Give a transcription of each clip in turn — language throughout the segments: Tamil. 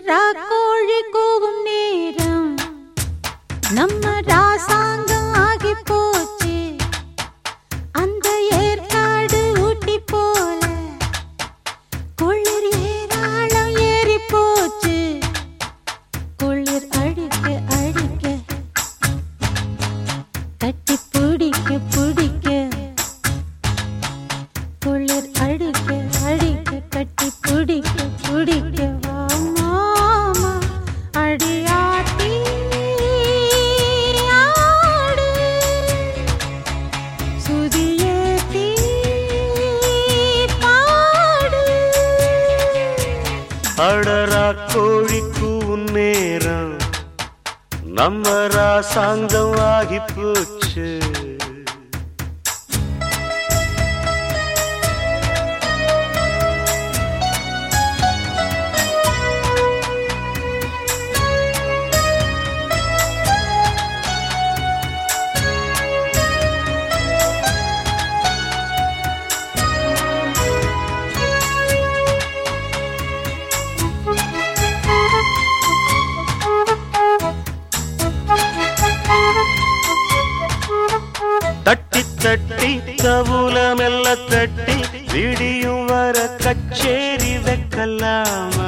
ராக்கோழி கூவும் நேரம் நம்ம ராசாங்கம் ஆகி போச்சு. அந்த ஏற்காடு ஊட்டி போல குளிர் ஏராளம் ஏறி போச்சு. குளிர் அடிக்க அடிக்க கட்டி பிடிக்க பிடிக்க குளிர் அடிக்க அடிக்க கட்டி பிடிக்க பிடிக்க மாமா அடியாத்தி ஆடு சுதியேத்தி பாடு. அடரா கோழிக்கு நேரம் நம்ம ராசாங்கம் ஆகி போச்சு. தட்டி தட்டி கவுல மெல்ல தட்டி விடியும் வர கச்சேரி வைக்கலாமா?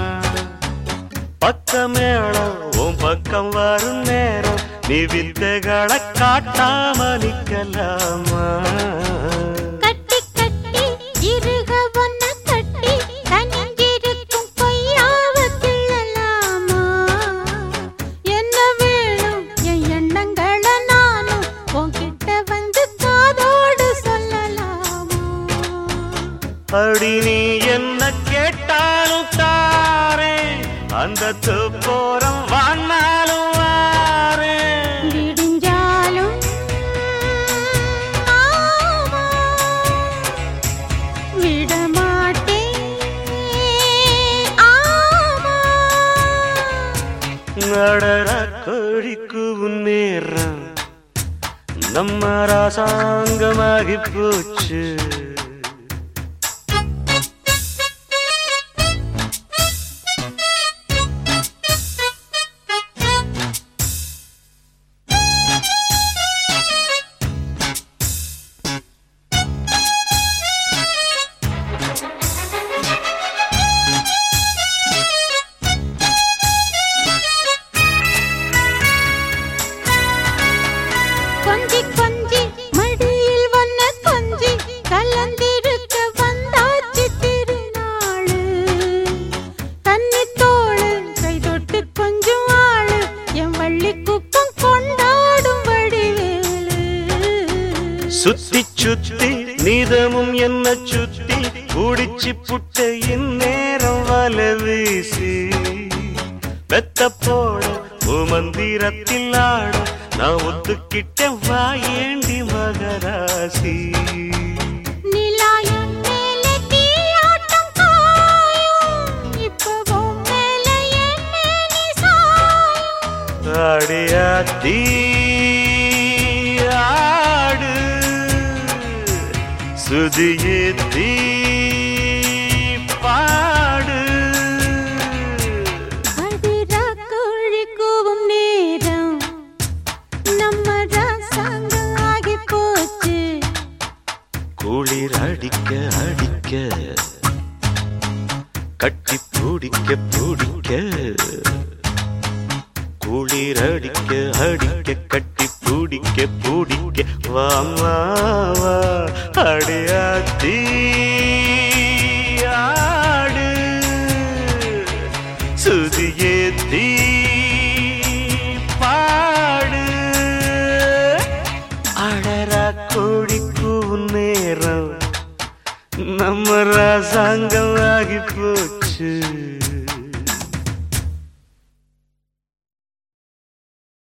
பக்கமேளம் உன் பக்கம் வரும் நேரம் நீ வித்தைகளை காட்டாம நிக்கலாமா? கட்டி கட்டி இருக ஒன்ன கட்டி கனிஞ்சிருக்கும் கொய்யாவ கிள்ளலாமா? என்ன வேணும் என் எண்ணங்களை நானும் உன்கிட்ட வந்து காதோடு சொல்லலாமா? அடி நீ என்ன கேட்டாலும் தாரே, அந்த போறம் வானாலும் வாரே. விடிஞ்சாலும் மாமா விடமாட்டேன் ஆமா. நடரா கோழிக்கு நேரம் நம்ம ராசாங்கமாகி போச்சு. கொஞ்சி கொஞ்சி மடியில் வந்த கொஞ்சி கலந்திருக்க வந்தாச்சு திருநாளு. தண்ணி தோளு கை தொட்டு கொஞ்சம் ஆளு என் வள்ளி குப்பம் கொண்டாடும் வடிவேலு. சுத்தி சுத்தி நீதமும் என்ன சுத்தி குடிச்சு புட்ட இந்நேரம் வல வீசி வெத்த போட மந்திரத்தில் ஆட நான் ஒத்துக்கிட்ட வாயேண்டி மகராசி. நிலாயம் மேலே தீயாட்டம் காயும் இப்பவும் மேலே என் மேனி சாயும். அடியாத்தி ஆடு சுதியேத்தி பாடு. அதிரா கோழி கூவும் நேரம் நம்ம ராசாங்கம் ஆகி போச்சு. குளிர் அடிக்க அடிக்க கட்டி பிடிக்க பிடிக்க குளிர் அடிக்க அடிக்க கட்டி பிடிக்க பிடிக்க வாமாவா அடியாத்தி ஆடு சுதியேத்தி பாடு. அடரா கோழிக்கு நேரம் நம்ம ராசாங்கம் ஆகி போச்சு.